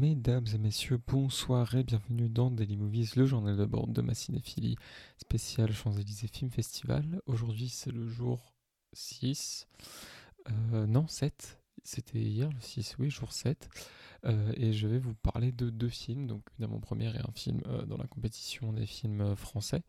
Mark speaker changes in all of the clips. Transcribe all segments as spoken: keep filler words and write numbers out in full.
Speaker 1: Mesdames et messieurs, bonsoir et bienvenue dans Daily Movies, le journal de bord de ma cinéphilie spéciale Champs-Élysées Film Festival. Aujourd'hui, c'est le jour six, euh, non sept, c'était hier le six, oui, jour sept. Euh, et je vais vous parler de deux films, donc une avant-première et un film euh, dans la compétition des films euh, français.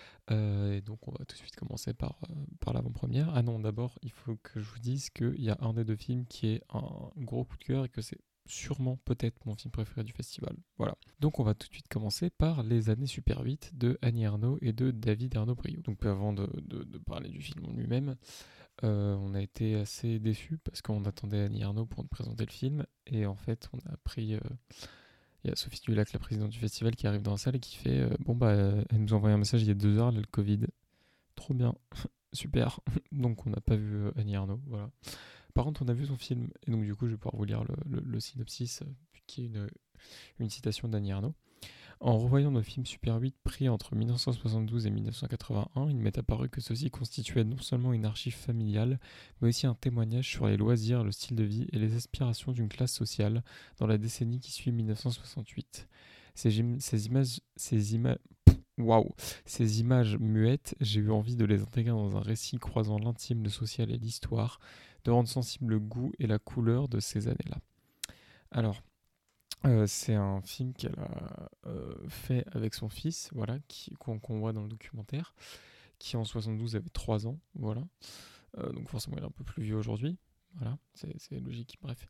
Speaker 1: Euh, et donc on va tout de suite commencer par, euh, par l'avant-première. Ah non, d'abord, il faut que je vous dise qu'il y a un des deux films qui est un gros coup de cœur et que c'est sûrement peut-être mon film préféré du festival. Voilà. Donc on va tout de suite commencer par Les Années Super huit de Annie Ernaux et de David Ernaud-Briot. Donc avant de, de, de parler du film en lui-même, euh, on a été assez déçus parce qu'on attendait Annie Ernaux pour nous présenter le film et en fait on a pris... Euh, il y a Sophie Dulac, la présidente du festival, qui arrive dans la salle et qui fait euh, bon bah euh, elle nous a envoyé un message il y a deux heures, là, le Covid. Trop bien, super. Donc on n'a pas vu euh, Annie Ernaux, voilà. Par contre on a vu son film et donc du coup je vais pouvoir vous lire le, le, le synopsis euh, qui est une, une citation d'Annie Ernaux. En revoyant nos films Super huit pris entre dix-neuf cent soixante-douze et dix-neuf cent quatre-vingt-un, il m'est apparu que ceux-ci constituaient non seulement une archive familiale, mais aussi un témoignage sur les loisirs, le style de vie et les aspirations d'une classe sociale dans la décennie qui suit dix-neuf cent soixante-huit. Ces, gim- ces images... Ces images... Waouh. Ces images muettes, j'ai eu envie de les intégrer dans un récit croisant l'intime, le social et l'histoire, de rendre sensible le goût et la couleur de ces années-là. Alors, euh, c'est un film qu'elle a euh, fait avec son fils, voilà, qui, qu'on, qu'on voit dans le documentaire, qui en soixante-douze avait trois ans, voilà. Euh, donc forcément il est un peu plus vieux aujourd'hui, voilà, c'est, c'est logique, bref.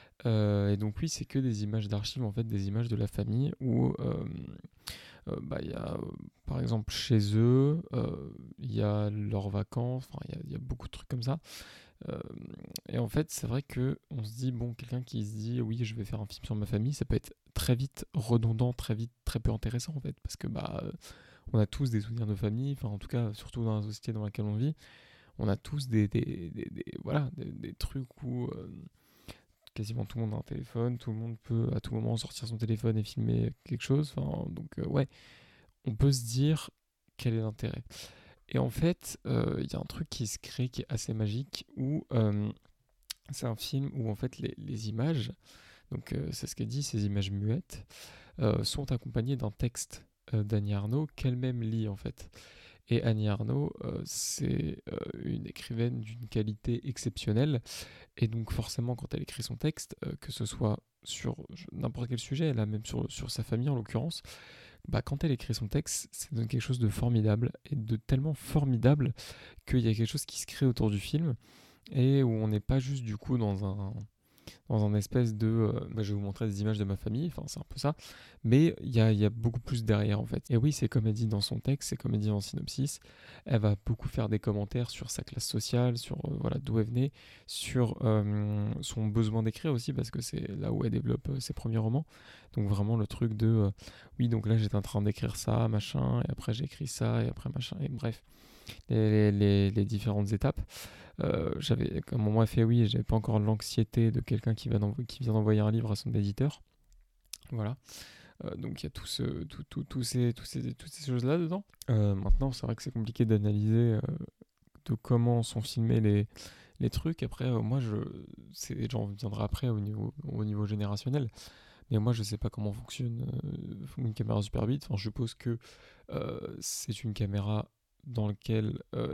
Speaker 1: Euh, et donc oui, c'est que des images d'archives, en fait, des images de la famille où euh, euh, bah, il y a, euh, par exemple, chez eux, euh, il y a leurs vacances, enfin, il y a, il y a beaucoup de trucs comme ça. Euh, et en fait, c'est vrai que on se dit, bon, quelqu'un qui se dit, oui, je vais faire un film sur ma famille, ça peut être très vite redondant, très vite, très peu intéressant, en fait, parce que bah, euh, on a tous des souvenirs de famille, enfin, en tout cas, surtout dans la société dans laquelle on vit, on a tous des, des, des, des- voilà, des, des trucs où euh, quasiment tout le monde a un téléphone, tout le monde peut à tout moment sortir son téléphone et filmer quelque chose, enfin, donc euh, ouais, on peut se dire quel est l'intérêt. Et en fait, euh, il y a un truc qui se crée qui est assez magique où euh, c'est un film où en fait les, les images, donc euh, c'est ce qu'elle dit, ces images muettes, euh, sont accompagnées d'un texte euh, d'Annie Ernaux qu'elle-même lit en fait. Et Annie Ernaux, euh, c'est euh, une écrivaine d'une qualité exceptionnelle. Et donc forcément, quand elle écrit son texte, euh, que ce soit sur n'importe quel sujet, là même sur, sur sa famille en l'occurrence, bah, quand elle écrit son texte, ça donne quelque chose de formidable, et de tellement formidable qu'il y a quelque chose qui se crée autour du film, et où on n'est pas juste du coup dans un, dans un espèce de euh, bah, je vais vous montrer des images de ma famille, enfin c'est un peu ça, mais il y a, y a beaucoup plus derrière en fait. Et oui, c'est comme elle dit dans son texte, c'est comme elle dit en synopsis, elle va beaucoup faire des commentaires sur sa classe sociale, sur euh, voilà, d'où elle venait, sur euh, son besoin d'écrire aussi, parce que c'est là où elle développe euh, ses premiers romans. Donc vraiment le truc de euh, oui, donc là j'étais en train d'écrire ça, machin, et après j'ai écrit ça, et après machin, et bref, les, les, les différentes étapes. Euh, j'avais, comme on m'a fait, oui, j'avais pas encore l'anxiété de quelqu'un qui, va qui vient d'envoyer un livre à son éditeur. Voilà. Euh, donc il y a tout ce, tout, tout, tout ces, tout ces, toutes ces choses-là dedans. Euh, maintenant, c'est vrai que c'est compliqué d'analyser euh, de comment sont filmés les, les trucs. Après, euh, moi, je, c'est, j'en reviendrai après au niveau, au niveau générationnel. Mais moi, je sais pas comment fonctionne euh, une caméra Super huit. Enfin, je suppose que euh, c'est une caméra dans laquelle euh,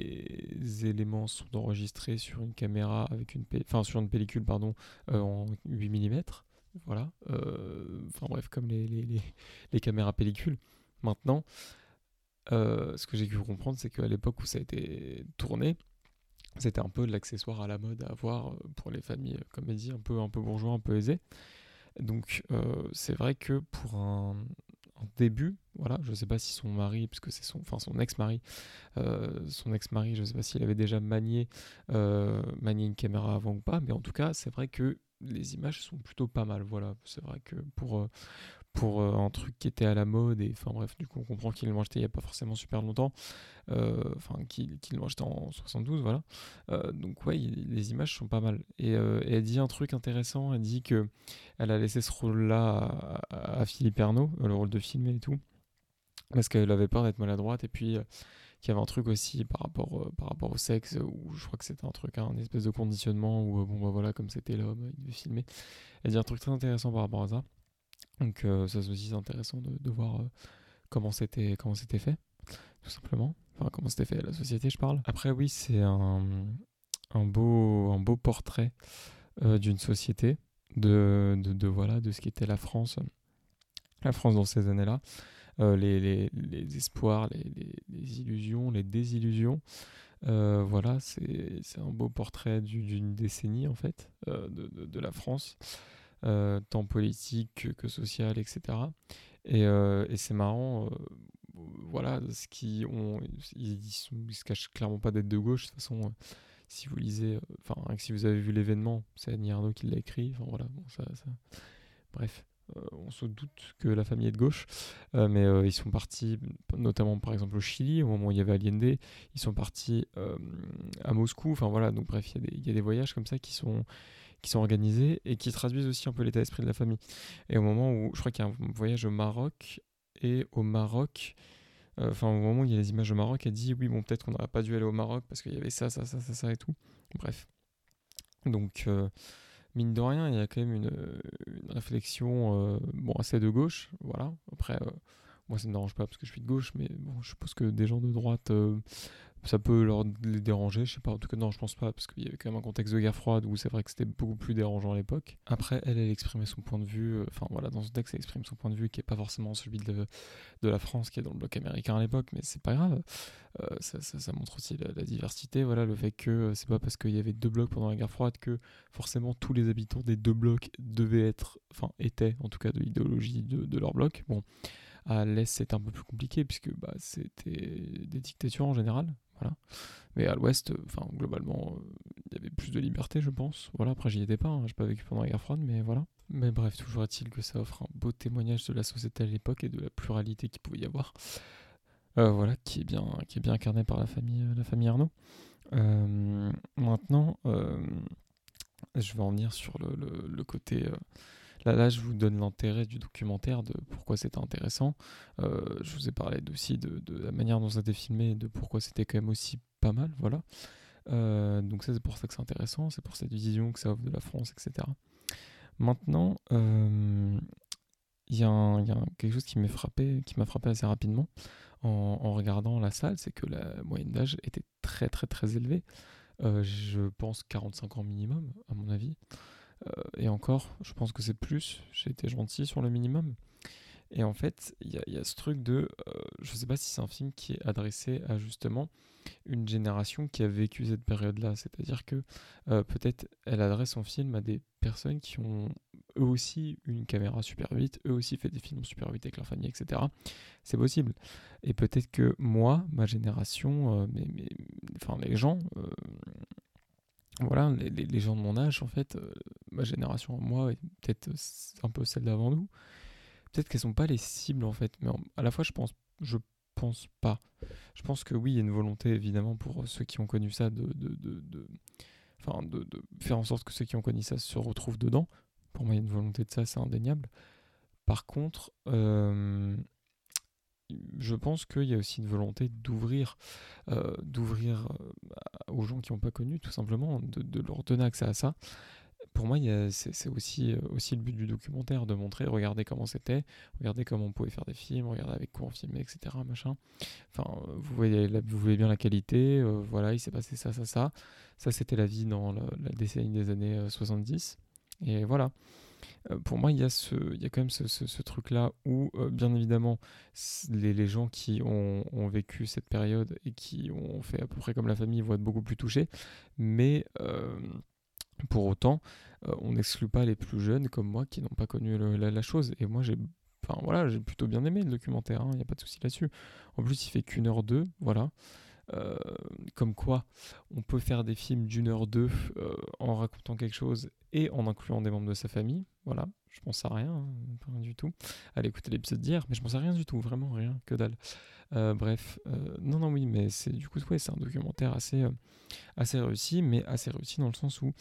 Speaker 1: les éléments sont enregistrés sur une caméra avec une, pe- enfin, sur une pellicule pardon, euh, en huit millimètres. Voilà. Euh, Enfin bref, comme les, les, les, les caméras pellicules. Maintenant, euh, ce que j'ai pu comprendre, c'est qu'à l'époque où ça a été tourné, c'était un peu l'accessoire à la mode à avoir euh, pour les familles, comme elle dit, un peu, un peu bourgeois, un peu aisés. Donc euh, c'est vrai que pour un, un début, voilà, je sais pas si son mari, puisque c'est son, enfin son ex-mari, euh, son ex-mari, je sais pas s'il avait déjà manié, euh, manié une caméra avant ou pas, mais en tout cas c'est vrai que les images sont plutôt pas mal, voilà, c'est vrai que pour, euh, pour euh, un truc qui était à la mode, et enfin bref, du coup on comprend qu'il l'ont acheté il y a pas forcément super longtemps, euh, enfin qu'ils qu'ils l'ont acheté en soixante-douze, voilà. Euh, donc ouais, il- les images sont pas mal. Et, euh, et elle dit un truc intéressant, elle dit que elle a laissé ce rôle-là à, à Philippe Ernaud, le rôle de filmer et tout, parce qu'elle avait peur d'être maladroite, et puis euh, qu'il y avait un truc aussi par rapport, euh, par rapport au sexe, où je crois que c'était un truc, hein, un espèce de conditionnement, où euh, bon bah voilà, comme c'était l'homme, il devait filmer. Elle dit un truc très intéressant par rapport à ça. Donc euh, ça c'est aussi intéressant de, de voir euh, comment c'était comment c'était fait, tout simplement. Enfin, comment c'était fait, la société, je parle. Après, oui, c'est un, un, beau, un beau portrait euh, d'une société, de, de, de, voilà, de ce qu'était la France, la France dans ces années-là. Euh, les, les, les espoirs, les, les, les illusions, les désillusions. Euh, voilà, c'est, c'est un beau portrait du, d'une décennie, en fait, euh, de, de, de la France, euh, tant politique que, que sociale, et cetera. Et, euh, et c'est marrant, euh, voilà, ce qui ont, ils, ils, sont, ils se cachent clairement pas d'être de gauche. De toute façon, euh, si vous lisez, enfin, euh, si vous avez vu l'événement, c'est Annie Ernaux qui l'a écrit. Enfin voilà, bon, ça, ça... bref. Euh, on se doute que la famille est de gauche, euh, mais euh, ils sont partis, notamment par exemple au Chili, au moment où il y avait Allende, ils sont partis euh, à Moscou, enfin voilà, donc bref, il y, y a des voyages comme ça qui sont, qui sont organisés et qui traduisent aussi un peu l'état d'esprit de la famille. Et au moment où, je crois qu'il y a un voyage au Maroc, et au Maroc, enfin euh, au moment où il y a les images au Maroc, elle dit oui bon peut-être qu'on n'aurait pas dû aller au Maroc parce qu'il y avait ça, ça, ça, ça, ça et tout. Bref. Donc euh, mine de rien, il y a quand même une, une réflexion euh, bon, assez de gauche, voilà. Après, euh, moi ça ne me dérange pas parce que je suis de gauche, mais bon, je suppose que des gens de droite, euh, ça peut leur les déranger, je sais pas. En tout cas, non, je pense pas, parce qu'il y avait quand même un contexte de guerre froide où c'est vrai que c'était beaucoup plus dérangeant à l'époque. Après, elle, elle exprimait son point de vue, enfin euh, voilà, dans ce texte, elle exprime son point de vue qui est pas forcément celui de, de la France qui est dans le bloc américain à l'époque, mais c'est pas grave. Euh, ça, ça, ça montre aussi la, la diversité, voilà, le fait que euh, c'est pas parce qu'il y avait deux blocs pendant la guerre froide que forcément tous les habitants des deux blocs devaient être, enfin étaient en tout cas de l'idéologie de, de leur bloc. Bon, à l'Est c'était un peu plus compliqué puisque bah, c'était des dictatures en général, voilà. Mais à l'Ouest, enfin euh, globalement, il euh, y avait plus de liberté, je pense. Voilà, après j'y étais pas, hein, j'ai pas vécu pendant la guerre froide, mais voilà. Mais bref, toujours est-il que ça offre un beau témoignage de la société à l'époque et de la pluralité qu'il pouvait y avoir. Euh, voilà, qui est bien, qui est bien incarné par la famille, la famille Arnaud. Euh, maintenant, euh, je vais en venir sur le, le, le côté. Euh, là, là, je vous donne l'intérêt du documentaire, de pourquoi c'était intéressant. Euh, je vous ai parlé aussi de, de la manière dont ça a été filmé et de pourquoi c'était quand même aussi pas mal. Voilà. Euh, donc, ça, c'est pour ça que c'est intéressant. C'est pour cette vision que ça offre de la France, et cetera. Maintenant, euh, il y a, un, y a un, quelque chose qui m'a frappé, qui m'a frappé assez rapidement en, en regardant la salle, c'est que la moyenne d'âge était très très très élevée. Euh, je pense quarante-cinq ans minimum, à mon avis. Euh, et encore, je pense que c'est plus. J'ai été gentil sur le minimum. Et en fait, il y, y a ce truc de... Euh, je sais pas si c'est un film qui est adressé à justement une génération qui a vécu cette période-là. C'est-à-dire que euh, peut-être elle adresse son film à des personnes qui ont eux aussi une caméra Super huit, eux aussi fait des films Super huit avec leur famille, et cetera. C'est possible. Et peut-être que moi, ma génération, euh, mais, mais, enfin les gens... Euh, voilà, les, les, les gens de mon âge, en fait, euh, ma génération, moi, et peut-être un peu celle d'avant nous, peut-être qu'elles sont pas les cibles, en fait. Mais en, à la fois, je pense, je pense pas. Je pense que oui, il y a une volonté, évidemment, pour ceux qui ont connu ça, de, de, de, de, enfin, de, de faire en sorte que ceux qui ont connu ça se retrouvent dedans. Pour moi, il y a une volonté de ça, c'est indéniable. Par contre, euh, je pense qu'il y a aussi une volonté d'ouvrir, euh, d'ouvrir euh, aux gens qui n'ont pas connu, tout simplement, de, de leur donner accès à ça. Pour moi, il y a- c'est c'est aussi, euh, aussi le but du documentaire, de montrer, regardez comment c'était, regardez comment on pouvait faire des films, regardez avec quoi on filmait, et cetera. Machin. Enfin, euh, vous voyez, la- vous voyez bien la qualité, euh, voilà, il s'est passé ça, ça, ça. Ça, c'était la vie dans la, la décennie des années euh, soixante-dix. Et voilà. Euh, pour moi, il y a, ce, il y a quand même ce, ce- ce truc-là où, euh, bien évidemment, s- les, les gens qui ont, ont vécu cette période et qui ont fait à peu près comme la famille vont être beaucoup plus touchés. Mais euh, pour autant, euh, on n'exclut pas les plus jeunes comme moi qui n'ont pas connu le- la, la chose. Et moi, j'ai enfin, voilà, j'ai plutôt bien aimé le documentaire, il n'y a pas de souci là-dessus. En plus, il fait qu'une heure deux, voilà. Euh, Comme quoi, on peut faire des films d'une heure deux euh, en racontant quelque chose et en incluant des membres de sa famille. Voilà, je pense à rien, hein, rien du tout. Allez écouter l'épisode d'hier, mais je pense à rien du tout, vraiment rien, que dalle. Euh, bref, euh, non, non, oui, mais c'est du coup, ouais, c'est un documentaire assez, euh, assez réussi, mais assez réussi dans le sens où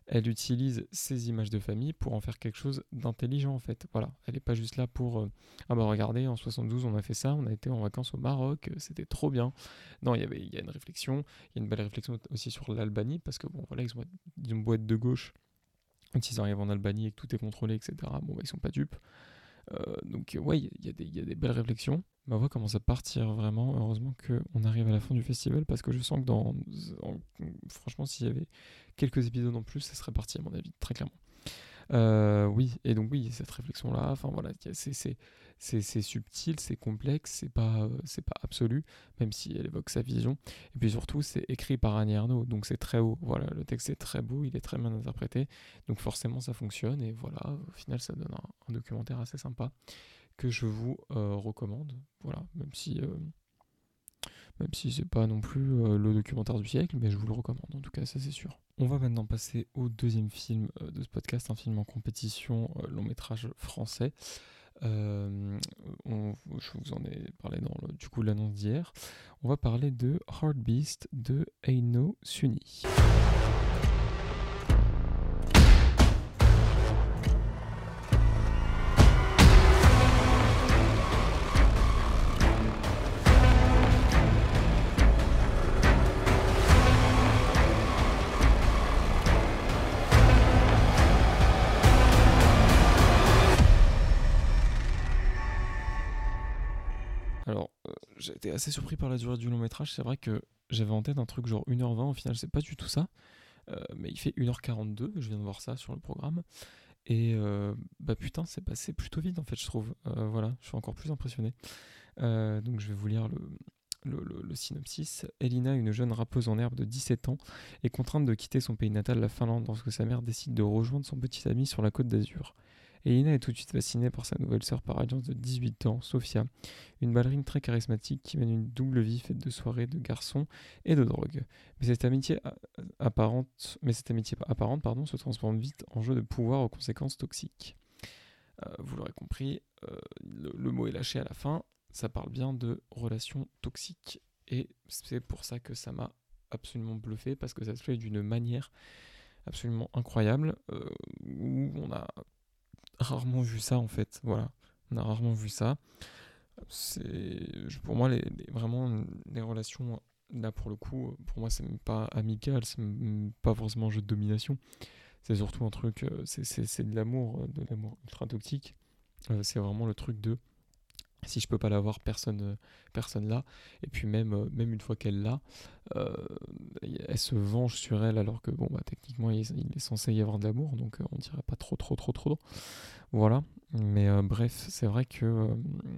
Speaker 1: elle utilise ces images de famille pour en faire quelque chose d'intelligent en fait. Voilà, elle n'est pas juste là pour euh, ah bah regardez, en soixante-douze on a fait ça, on a été en vacances au Maroc, euh, c'était trop bien. Non, il y avait il y a une réflexion, il y a une belle réflexion aussi sur l'Albanie parce que bon voilà, ils ont, ils ont beau être de gauche, quand ils arrivent en Albanie et que tout est contrôlé, et cetera. Bon bah ils sont pas dupes. Euh, donc ouais, il y, y, y a des belles réflexions. Ma voix commence à partir vraiment. Heureusement qu'on arrive à la fin du festival parce que je sens que dans, en, franchement, s'il y avait quelques épisodes en plus, ça serait parti à mon avis, très clairement. Euh, oui, et donc oui, cette réflexion-là, enfin voilà, c'est, c'est, c'est, c'est subtil, c'est complexe, c'est pas, euh, c'est pas absolu, même si elle évoque sa vision. Et puis surtout, c'est écrit par Annie Ernaux, donc c'est très haut. Voilà, le texte est très beau, il est très bien interprété, donc forcément ça fonctionne. Et voilà, au final, ça donne un, un documentaire assez sympa que je vous euh, recommande. Voilà, même si, euh, même si c'est pas non plus euh, le documentaire du siècle, mais je vous le recommande. En tout cas, ça c'est sûr. On va maintenant passer au deuxième film euh, de ce podcast, un film en compétition, euh, long métrage français. Euh, on, je vous en ai parlé dans le, du coup l'annonce d'hier. On va parler de Heart Beast de Aino Suni. Alors, euh, j'ai été assez surpris par la durée du long métrage. C'est vrai que j'avais en tête un truc genre une heure vingt. Au final, c'est pas du tout ça. Euh, mais il fait une heure quarante-deux. Je viens de voir ça sur le programme. Et euh, bah putain, c'est passé plutôt vite en fait, je trouve. Euh, voilà, je suis encore plus impressionné. Euh, donc je vais vous lire le, le, le, le synopsis. Elina, une jeune rappeuse en herbe de dix-sept ans, est contrainte de quitter son pays natal, la Finlande, lorsque sa mère décide de rejoindre son petit ami sur la côte d'Azur. Elina est tout de suite fascinée par sa nouvelle sœur par alliance de dix-huit ans, Sofia, une ballerine très charismatique qui mène une double vie faite de soirées, de garçons et de drogue. Mais cette amitié apparente, mais cette amitié apparente pardon, se transforme vite en jeu de pouvoir aux conséquences toxiques. Euh, vous l'aurez compris, euh, le, le mot est lâché à la fin, ça parle bien de relations toxiques. Et c'est pour ça que ça m'a absolument bluffé, parce que ça se fait d'une manière absolument incroyable, euh, où on a rarement vu ça en fait. Voilà, on a rarement vu ça. C'est pour moi les, les, vraiment les relations là pour le coup, pour moi c'est même pas amical, c'est même pas forcément un jeu de domination. C'est surtout un truc, euh, c'est, c'est, c'est de l'amour, de l'amour ultra toxique. Euh, c'est vraiment le truc de si je peux pas l'avoir, personne, euh, personne là. Et puis même, euh, même une fois qu'elle l'a, euh, elle se venge sur elle alors que bon bah techniquement il, il est censé y avoir de l'amour, donc euh, on dirait pas trop trop trop trop. Voilà. Mais euh, bref, c'est vrai que euh,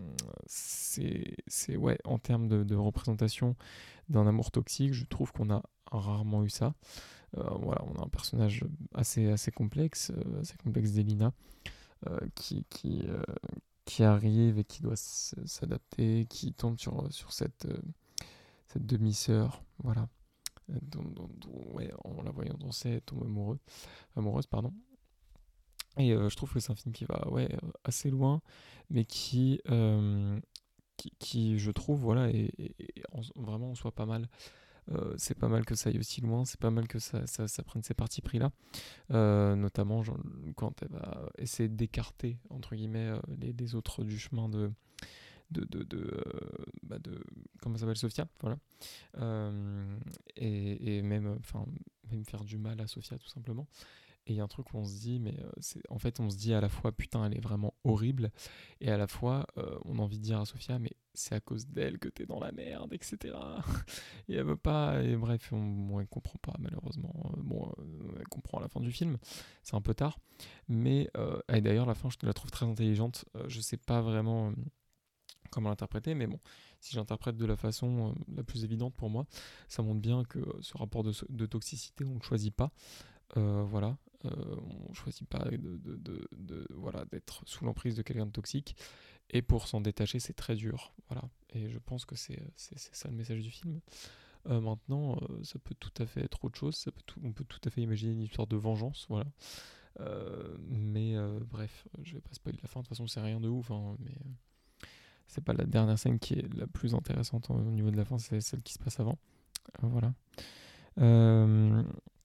Speaker 1: c'est, c'est ouais en termes de, de représentation d'un amour toxique, je trouve qu'on a rarement eu ça. Euh, voilà, on a un personnage assez assez complexe, euh, assez complexe d'Elina, euh, qui qui euh, qui arrive et qui doit s- s'adapter, qui tombe sur sur cette euh, cette demi-sœur, voilà, euh, dont, dont- dont, ouais, en la voyant danser, elle tombe amoureux, amoureuse, pardon. Et euh, je trouve que c'est un film qui va ouais euh, assez loin, mais qui euh, qui, qui, je trouve voilà est, est- est en- vraiment en soi pas mal. Euh, c'est pas mal que ça aille aussi loin, c'est pas mal que ça, ça, ça prenne ces partis pris là. Euh, notamment genre, quand elle va essayer d'écarter entre guillemets euh, les, les autres du chemin de de, de, de, euh, bah de comment ça s'appelle, Sofia, voilà. Euh, et, et même enfin même faire du mal à Sofia tout simplement. Et il y a un truc où on se dit mais euh, c'est en fait on se dit à la fois putain elle est vraiment horrible, et à la fois euh, on a envie de dire à Sofia mais c'est à cause d'elle que t'es dans la merde, etc. Et elle veut pas, et bref, on, bon, elle comprend pas malheureusement. Euh, Bon, euh, elle comprend à la fin du film, c'est un peu tard. Mais, euh, et d'ailleurs, la fin, je la trouve très intelligente. Euh, je sais pas vraiment euh, comment l'interpréter, mais bon, si j'interprète de la façon euh, la plus évidente pour moi, ça montre bien que euh, ce rapport de, de toxicité, on le choisit pas. Euh, voilà. Euh, on choisit pas de, de, de, de- voilà, d'être sous l'emprise de quelqu'un de toxique. Et pour s'en détacher, c'est très dur. Voilà. Et je pense que c'est, c'est, c'est ça le message du film. Euh, maintenant, euh, ça peut tout à fait être autre chose. Ça peut tout- on peut tout à fait imaginer une histoire de vengeance, voilà. Euh, mais euh, bref, je vais pas spoiler la fin. De toute façon, c'est rien de ouf, hein, mais euh, c'est pas la dernière scène qui est la plus intéressante au niveau de la fin, c'est celle qui se passe avant. Euh, voilà. Euh,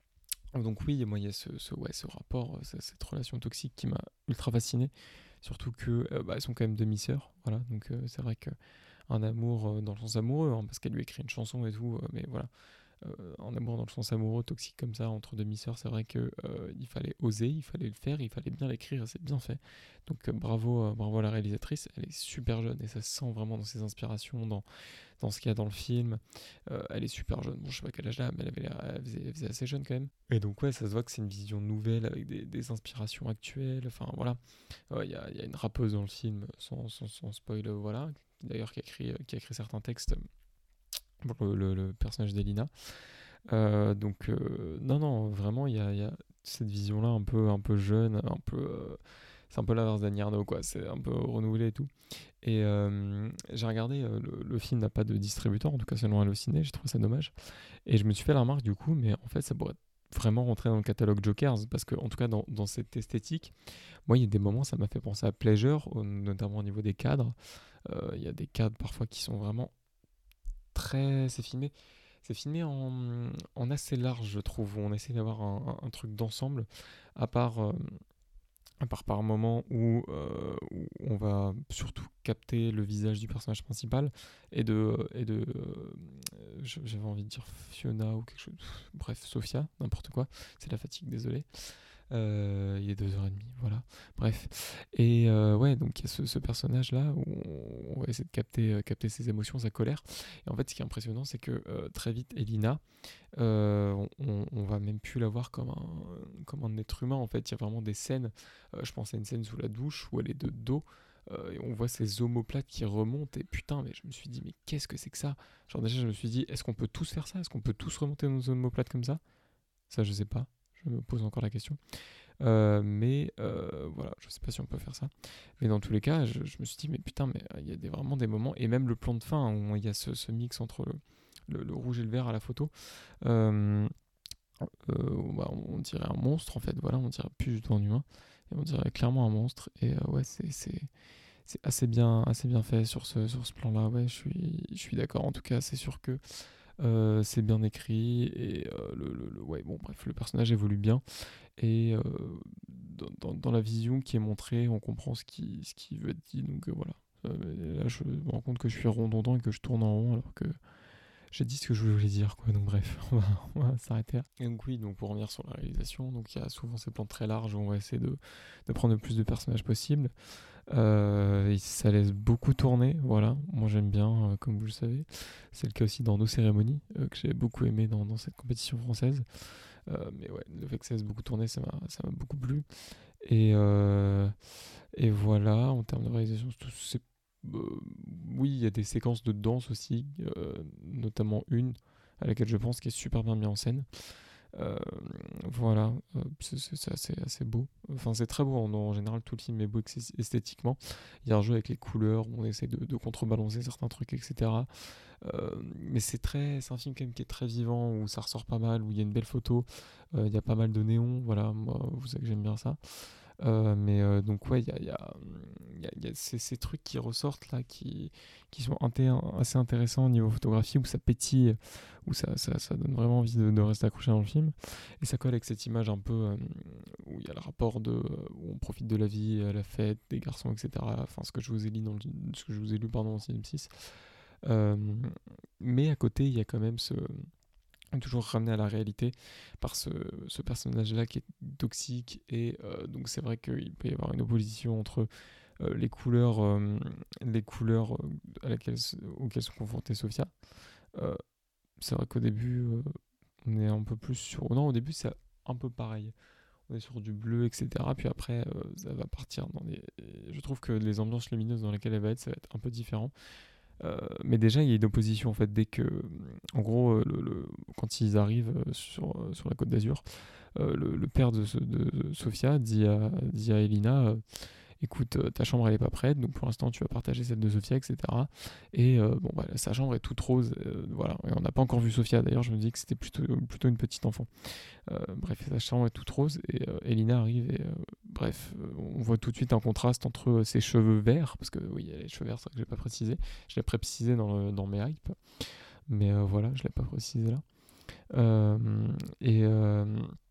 Speaker 1: Donc oui, moi il y a ce, ce, ouais, ce rapport, euh, ce- cette relation toxique qui m'a ultra fasciné. Surtout que euh, bah, elles sont quand même demi-sœurs, voilà. Donc euh, c'est vrai qu'un amour euh, dans le sens amoureux, hein, parce qu'elle lui écrit une chanson et tout, euh, mais voilà, euh, en amour dans le sens amoureux, toxique comme ça, entre demi-sœurs, c'est vrai que euh, il fallait oser, il fallait le faire, il fallait bien l'écrire, et c'est bien fait. Donc euh, bravo, euh, bravo à la réalisatrice, elle est super jeune et ça se sent vraiment dans ses inspirations, dans, dans ce qu'il y a dans le film. Euh, elle est super jeune, bon je sais pas quel âge elle a, mais elle, avait l'air- elle faisait, elle faisait assez jeune quand même. Et donc ouais, ça se voit que c'est une vision nouvelle avec des, des inspirations actuelles, enfin voilà. Euh, Il y, a, y a une rappeuse dans le film, sans, sans, sans spoil, euh, voilà, d'ailleurs qui a écrit, qui a écrit certains textes pour le, le- le personnage d'Elina. Euh, donc euh, non, non, vraiment, il y a, il y a cette vision-là un peu, un peu jeune, un peu... euh, c'est un peu l'inverse d'Annie Arnaud, quoi. C'est un peu renouvelé et tout. Et euh, j'ai regardé, euh, le, le film n'a pas de distributeur, en tout cas selon Allociné, j'ai trouvé ça dommage. Et je me suis fait la remarque du coup, mais en fait ça pourrait vraiment rentrer dans le catalogue Jokers, parce que en tout cas dans, dans cette esthétique, moi il y a des moments ça m'a fait penser à Pleasure, au- notamment au niveau des cadres. Euh, Il y a des cadres parfois qui sont vraiment très... C'est filmé, c'est filmé en, en assez large je trouve, où on essaie d'avoir un, un- un truc d'ensemble, à part... euh, à part par moment où, euh, où on va surtout capter le visage du personnage principal et de, et de euh, j'avais envie de dire Fiona ou quelque chose, bref, Sophia, n'importe quoi, c'est la fatigue, désolé. Euh, il est deux heures trente, voilà. Bref. Et euh, ouais, donc il y a ce, ce personnage-là où on, on va essayer de capter, euh, capter ses émotions, sa colère. Et en fait, ce qui est impressionnant, c'est que euh, très vite, Elina, euh, on, on va même plus la voir comme un, comme un être humain. En fait, il y a vraiment des scènes. Euh, je pense à une scène sous la douche où elle est de dos. Euh, et on voit ses omoplates qui remontent. Et putain, mais je me suis dit, mais qu'est-ce que c'est que ça? Genre, déjà, je me suis dit, est-ce qu'on peut tous faire ça? Est-ce qu'on peut tous remonter nos omoplates comme ça? Ça, je sais pas. Je me pose encore la question. Euh, mais euh, voilà, je sais pas si on peut faire ça. Mais dans tous les cas, je, je me suis dit, mais putain, mais euh, il y a des, vraiment des moments, et même le plan de fin, hein, où il y a ce, ce mix entre le, le, le rouge et le vert à la photo. Euh, euh, bah, on dirait un monstre en fait, voilà, on dirait plus du tout un humain. Et on dirait clairement un monstre. Et euh, ouais, c'est, c'est, c'est assez bien, assez bien fait sur ce, sur ce plan-là. Ouais, je suis, je suis d'accord. En tout cas, c'est sûr que euh, c'est bien écrit. Et euh, le, le- le- ouais, bon, bref, le personnage évolue bien. Et euh, dans, dans- dans la vision qui est montrée, on comprend ce qui, ce qui veut être dit. Donc euh, voilà. Euh, là, je me rends compte que je suis redondant et que je tourne en rond alors que j'ai dit ce que je voulais dire, quoi. Donc bref, on va, on va s'arrêter là. Et donc oui, donc pour revenir sur la réalisation, donc il y a souvent ces plans très larges où on va essayer de, de prendre le plus de personnages possible. Euh, et ça laisse beaucoup tourner, voilà. Moi j'aime bien, euh, comme vous le savez. C'est le cas aussi dans Nos cérémonies, euh, que j'ai beaucoup aimé dans, dans cette compétition française. Euh, mais ouais, le fait que ça laisse beaucoup tourner, ça m'a, ça m'a beaucoup plu. Et, euh, et voilà, en termes de réalisation, c'est, c'est- euh, oui, il y a des séquences de danse aussi, euh, notamment une à laquelle je pense qui est super bien mise en scène. Euh, voilà, euh, c'est, c'est- c'est assez, assez beau. Enfin, c'est très beau en, en général, tout le film est beau ex- esthétiquement. Il y a un jeu avec les couleurs où on essaie de, de contrebalancer certains trucs, et cetera. Euh, mais c'est très, c'est un film quand même qui est très vivant, où ça ressort pas mal, où il y a une belle photo, euh, il y a pas mal de néons, voilà, moi, vous savez que j'aime bien ça. Euh, mais euh, donc ouais, il y a, y a- y a- y a ces, ces trucs qui ressortent là, qui, qui sont inté- assez intéressants au niveau photographie, où ça pétille, où ça, ça, ça donne vraiment envie de, de rester accroché dans le film. Et ça colle avec cette image un peu euh, où il y a le rapport de, où on profite de la vie, à la fête, des garçons, et cetera. Enfin, ce que je vous ai lu dans le, ce que je vous ai lu pardon, en Cinema six. Euh, mais à côté, il y a quand même ce toujours ramené à la réalité par ce, ce personnage-là qui est toxique. Et euh, donc c'est vrai qu'il peut y avoir une opposition entre euh, les couleurs, euh, les couleurs euh, à laquelle, auxquelles sont confrontées Sophia. Euh, c'est vrai qu'au début, euh, on est un peu plus sur... Non, au début c'est un peu pareil. On est sur du bleu, et cetera. Puis après, euh, ça va partir dans des... Je trouve que les ambiances lumineuses dans lesquelles elle va être, ça va être un peu différent. Euh, mais déjà, il y a une opposition en fait dès que, en gros, euh, le, le- quand ils arrivent euh, sur, euh, sur la Côte d'Azur, euh, le, le père de, ce- de, de Sofia dit à, dit à Elina, euh, écoute, euh, ta chambre elle est pas prête, donc pour l'instant tu vas partager celle de Sofia, et cetera. Et euh, bon, bah, sa chambre est toute rose, euh, voilà. Et on n'a pas encore vu Sofia. D'ailleurs, je me dis que c'était plutôt, plutôt une petite enfant. Euh, bref, sa chambre est toute rose et euh, Elina arrive et euh, bref, euh, on voit tout de suite un contraste entre euh, ses cheveux verts, parce que oui, il y a les cheveux verts, c'est vrai que je l'ai pas précisé. Je l'ai précisé dans, le- dans mes hypes, mais euh, voilà, je l'ai pas précisé là. Euh, et, euh,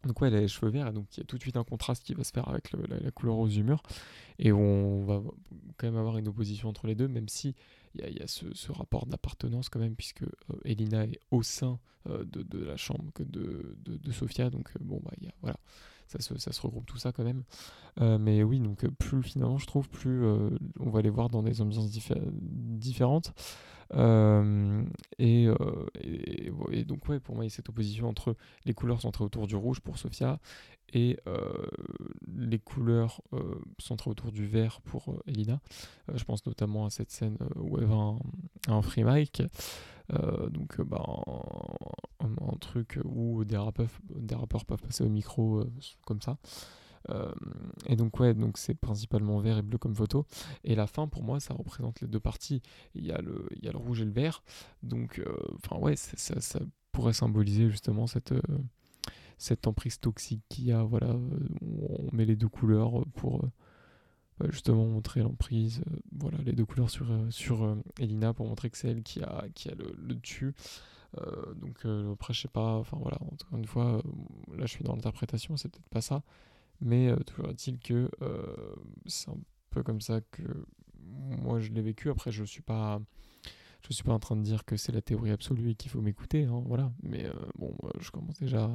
Speaker 1: Donc ouais, elle a les cheveux verts, et donc il y a tout de suite un contraste qui va se faire avec le- la, la couleur rose du mur. Et on va quand même avoir une opposition entre les deux, même si il y a, il y a ce, ce rapport d'appartenance quand même, puisque euh, Elina est au sein euh, de, de la chambre que de, de, de Sofia. Donc euh, bon, bah, il y a, voilà, ça se, ça se regroupe tout ça quand même. Euh, mais oui, donc euh, plus finalement, je trouve, plus euh, on va les voir dans des ambiances diffé- différentes. Euh, et, euh, et- et donc ouais, pour moi, il y a cette opposition entre les couleurs centrées autour du rouge pour Sofia et euh, les couleurs euh, centrées autour du vert pour euh, Elina. Euh, je pense notamment à cette scène euh, où elle va un, un free mic, euh, donc euh, bah, un, un- un truc où des rappeurs, des rappeurs peuvent passer au micro euh, comme ça. Euh, et donc ouais, donc c'est principalement vert et bleu comme photo. Et la fin, pour moi, ça représente les deux parties. Il y a le, il y a le rouge et le vert. Donc, euh, enfin ouais, c'est- ça, ça pourrait symboliser justement cette, euh, cette emprise toxique qu'il y a. Voilà, euh, on met les deux couleurs pour euh, bah, justement montrer l'emprise. Euh, voilà, les deux couleurs sur, euh, sur euh, Elina pour montrer que c'est elle qui a, qui a le, le dessus. Euh, donc euh, après, je sais pas, enfin voilà, encore une fois, euh, là je suis dans l'interprétation, c'est peut-être pas ça. Mais euh, toujours est-il que euh, c'est un peu comme ça que moi je l'ai vécu. Après, je suis pas, je suis pas en train de dire que c'est la théorie absolue et qu'il faut m'écouter, hein, voilà. Mais euh, bon, euh, je commence déjà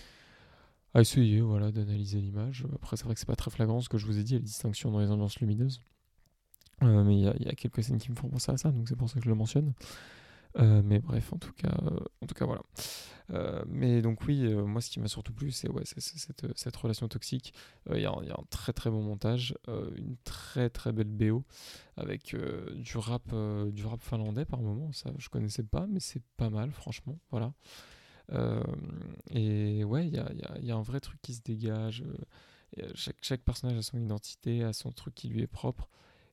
Speaker 1: à essayer, voilà, d'analyser l'image. Après, c'est vrai que c'est pas très flagrant ce que je vous ai dit, les distinctions dans les ambiances lumineuses. Euh, mais il y, a- il y a quelques scènes qui me font penser à ça, donc c'est pour ça que je le mentionne. Euh, mais bref, en tout cas, euh, en tout cas voilà. Euh, mais donc oui, euh, moi ce qui m'a surtout plu, c'est ouais, c'est- c'est cette, cette relation toxique. Euh, Il y, a un y a un très très bon montage, euh, une très très belle B O avec euh, du rap, euh, du rap finlandais par moment. Ça, je connaissais pas, mais c'est pas mal, franchement. Voilà. Euh, et ouais, il y a, il y a- il y a un vrai truc qui se dégage. euh, et, euh, chaque, chaque personnage a son identité, a son truc qui lui est propre.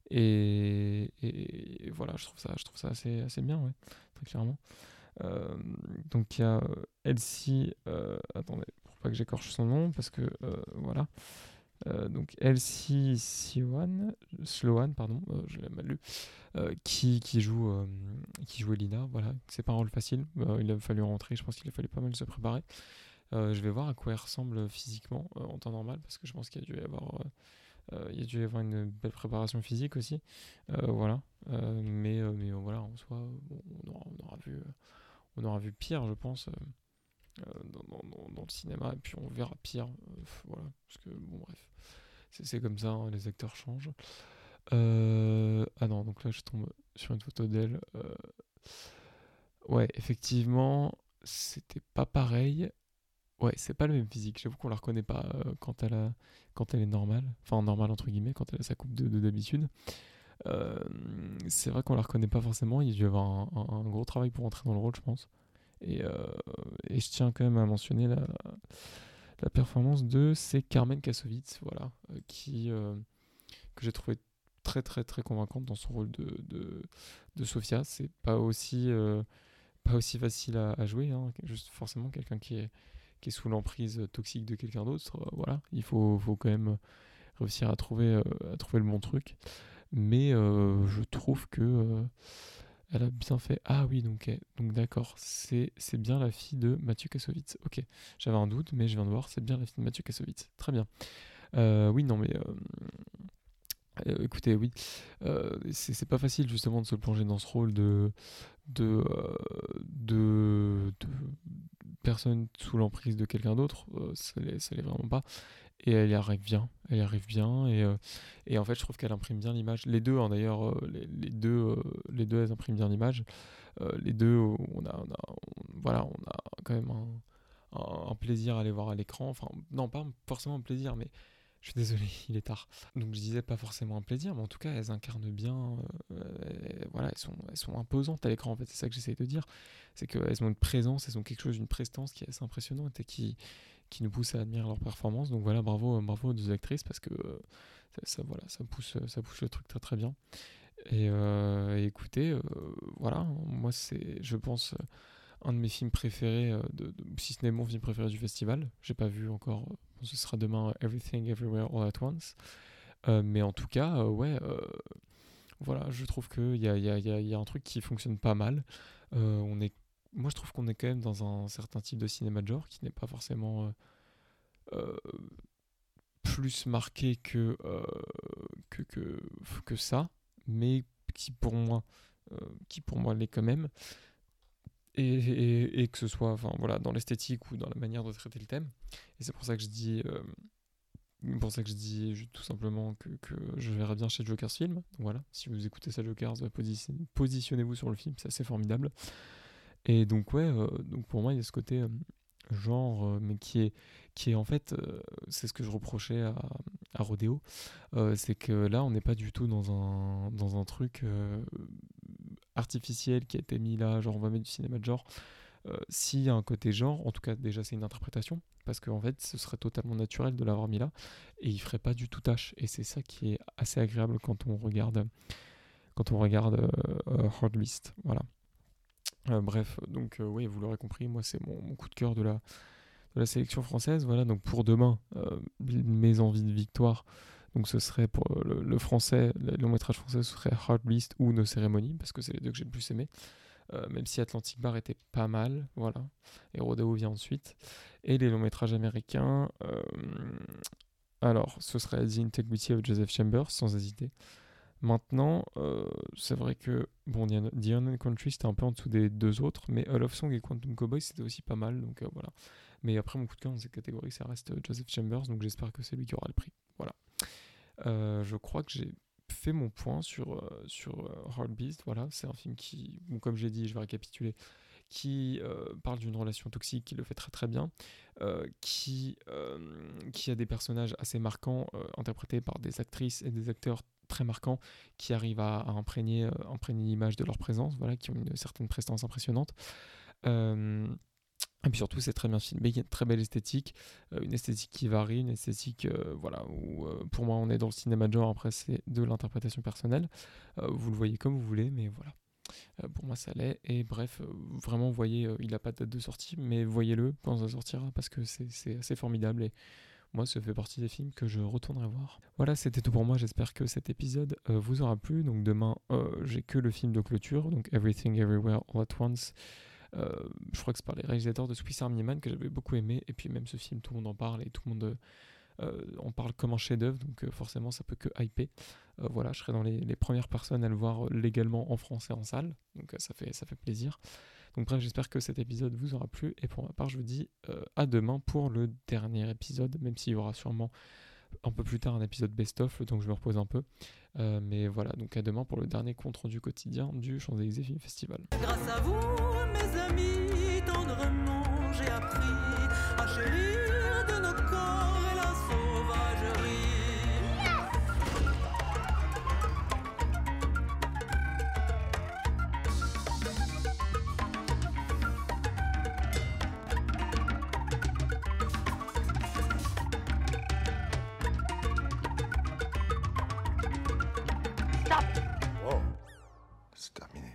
Speaker 1: Et, et- et voilà, je trouve ça, je trouve ça assez, assez bien, ouais, très clairement. Euh, donc il y a euh, Elsie, euh, attendez, pour pas que j'écorche son nom, parce que euh, voilà. Euh, donc Elsie Sloan, Sloan, pardon, euh, je l'ai mal lu, euh, qui, qui joue euh, qui joue Elina, voilà, c'est pas un rôle facile, euh, il a fallu rentrer, je pense qu'il a fallu pas mal se préparer. Euh, je vais voir à quoi elle ressemble physiquement euh, en temps normal, parce que je pense qu'il y a dû y avoir, euh, euh, il y a dû y avoir une belle préparation physique aussi, Euh, voilà. Euh, mais euh, mais euh, voilà, en soi, bon, on aura, on aura vu, euh, on aura vu pire, je pense. Euh, euh, dans, dans- dans- dans le cinéma, et puis on verra pire. Euh, voilà, parce que bon, bref, c'est c'est comme ça, hein, les acteurs changent. Euh, ah non, donc là je tombe sur une photo d'elle. Euh, ouais, effectivement, c'était pas pareil. Ouais, c'est pas le même physique. J'avoue qu'on la reconnaît pas euh, quand elle a, quand elle est normale, enfin normale entre guillemets, quand elle a sa coupe de de- d'habitude. Euh, c'est vrai qu'on la reconnaît pas forcément. Il y a dû y avoir un, un- un gros travail pour entrer dans le rôle, je pense. Et, euh, et je tiens quand même à mentionner la, la performance de c'est Carmen Kassovitz, voilà, euh, qui euh, que j'ai trouvé très très très convaincante dans son rôle de, de, de Sofia. C'est pas aussi euh, pas aussi facile à, à jouer, hein. Juste forcément quelqu'un qui est qui est sous l'emprise toxique de quelqu'un d'autre. Euh, voilà, il faut, faut quand même réussir à trouver euh, à trouver le bon truc. Mais euh, je trouve que euh, elle a bien fait. Ah oui, donc, eh, donc d'accord, c'est c'est bien la fille de Mathieu Kassovitz. Ok, j'avais un doute, mais je viens de voir, c'est bien la fille de Mathieu Kassovitz. Très bien. Euh, oui, non, mais euh, euh, écoutez, oui, euh, c'est c'est pas facile justement de se plonger dans ce rôle de de euh, de, de personne sous l'emprise de quelqu'un d'autre. Euh, ça l'est ça l'est vraiment pas. Et elle y arrive bien, elle y arrive bien. Et, euh, et en fait, je trouve qu'elle imprime bien l'image. Les deux, hein, d'ailleurs, euh, les, les deux, euh, les deux, elles impriment bien l'image. Euh, les deux, on a, on a, on- voilà, on a quand même un, un- un plaisir à les voir à l'écran. Enfin, non, pas forcément un plaisir, mais je suis désolé, il est tard. Donc je disais pas forcément un plaisir, mais en tout cas, elles incarnent bien. Euh, elles- voilà, elles sont, elles sont imposantes à l'écran. En fait, c'est ça que j'essaye de dire, c'est qu'elles ont une présence, elles ont quelque chose, une prestance qui est assez impressionnante et qui, qui nous pousse à admirer leur performance. Donc voilà, bravo, euh, bravo aux deux actrices parce que euh, ça, ça, voilà, ça pousse, ça pousse le truc très très bien. Et, euh, et écoutez, euh, voilà, moi c'est, je pense, euh, un de mes films préférés, euh, de, de- si ce n'est mon film préféré du festival. J'ai pas vu encore, euh, ce sera demain euh, Everything Everywhere All at Once. Euh, mais en tout cas, euh, ouais, euh, voilà, je trouve qu'il y a, il y, a, il y, a, il y a un truc qui fonctionne pas mal. Euh, on est, moi je trouve qu'on est quand même dans un certain type de cinéma de genre qui n'est pas forcément euh, euh, plus marquée que, euh, que, que, que ça, mais qui pour moi, euh, qui pour moi l'est quand même, et, et, et que ce soit enfin, voilà, dans l'esthétique ou dans la manière de traiter le thème. Et c'est pour ça que je dis, euh, pour ça que je dis je- tout simplement que, que je verrais bien chez Joker's Film. Donc voilà, si vous écoutez ça Jokers, euh, posi- positionnez-vous sur le film, c'est assez formidable. Et donc ouais, euh, donc pour moi il y a ce côté euh, genre, euh, mais qui est, qui est en fait, euh, c'est ce que je reprochais à, à Rodeo, euh, c'est que là on n'est pas du tout dans un, dans un truc euh, artificiel qui a été mis là, genre on va mettre du cinéma de genre. Euh, S'il y a un côté genre, en tout cas déjà c'est une interprétation, parce qu'en fait ce serait totalement naturel de l'avoir mis là, et il ferait pas du tout tâche, et c'est ça qui est assez agréable quand on regarde, quand on regarde euh, euh, Hard List, voilà. Euh, bref, donc euh, oui, vous l'aurez compris, moi c'est mon, mon coup de cœur de la, de la sélection française. Voilà, donc pour demain, euh, mes envies de victoire, donc ce serait pour euh, le, le français, le long métrage français, ce serait Hard List ou Nos Cérémonies, parce que c'est les deux que j'ai le plus aimé. Euh, même si Atlantic Bar était pas mal, voilà. Et Rodeo vient ensuite. Et les longs métrages américains, euh, alors ce serait The Integrity of Joseph Chambers, sans hésiter. Maintenant, euh, c'est vrai que bon, The Un- The Unknown Country c'était un peu en dessous des deux autres, mais A Love Song et Quantum Cowboy c'était aussi pas mal, donc euh, voilà. Mais après, mon coup de cœur dans cette catégorie, ça reste euh, Joseph Chambers, donc j'espère que c'est lui qui aura le prix. Voilà. Euh, je crois que j'ai fait mon point sur, euh, sur euh, Hard Beast. Voilà, c'est un film qui, bon, comme j'ai dit, je vais récapituler, qui euh, parle d'une relation toxique, qui le fait très très bien, euh, qui, euh, qui a des personnages assez marquants, euh, interprétés par des actrices et des acteurs très marquants, qui arrivent à, à imprégner, euh, imprégner l'image de leur présence, voilà, qui ont une certaine prestance impressionnante. Euh, et puis surtout, c'est très bien filmé, il y a une très belle esthétique, euh, une esthétique qui varie, une esthétique, euh, voilà, où euh, pour moi on est dans le cinéma de genre, après c'est de l'interprétation personnelle. Euh, vous le voyez comme vous voulez, mais voilà. Euh, pour moi ça l'est, et bref, euh, vraiment, vous voyez, euh, il n'a pas de date de sortie, mais voyez-le quand ça sortira, parce que c'est c'est assez formidable, et moi ça fait partie des films que je retournerai voir. Voilà, c'était tout pour moi, j'espère que cet épisode euh, vous aura plu. Donc demain, euh, j'ai que le film de clôture, donc Everything Everywhere All at Once. Euh, je crois que c'est par les réalisateurs de Swiss Army Man, que j'avais beaucoup aimé, et puis même ce film, tout le monde en parle, et tout le monde euh, en parle comme un chef-d'œuvre, donc euh, forcément ça peut que hyper. Euh, voilà, je serai dans les, les premières personnes à le voir euh, légalement en français en salle, donc euh, ça, fait, ça fait plaisir. Donc bref, j'espère que cet épisode vous aura plu, et pour ma part je vous dis euh, à demain pour le dernier épisode, même s'il y aura sûrement un peu plus tard un épisode best-of, donc je me repose un peu. Euh, mais voilà, donc à demain pour le dernier compte rendu quotidien du Champs-Élysées Film Festival.
Speaker 2: Grâce à vous, mes amis, tendrement j'ai appris à chérir de nos corps et la sauvagerie.
Speaker 3: Wow, c'est terminé.